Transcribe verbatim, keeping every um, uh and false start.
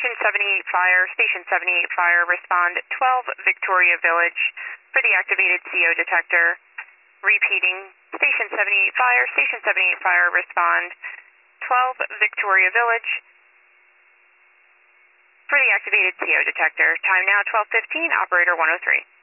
Station seventy-eight Fire, Station seventy-eight Fire, respond twelve Victoria Village for the activated C O detector. Repeating, Station seventy-eight Fire, Station seventy-eight Fire, respond twelve Victoria Village for the activated C O detector. Time now twelve fifteen, operator one oh three.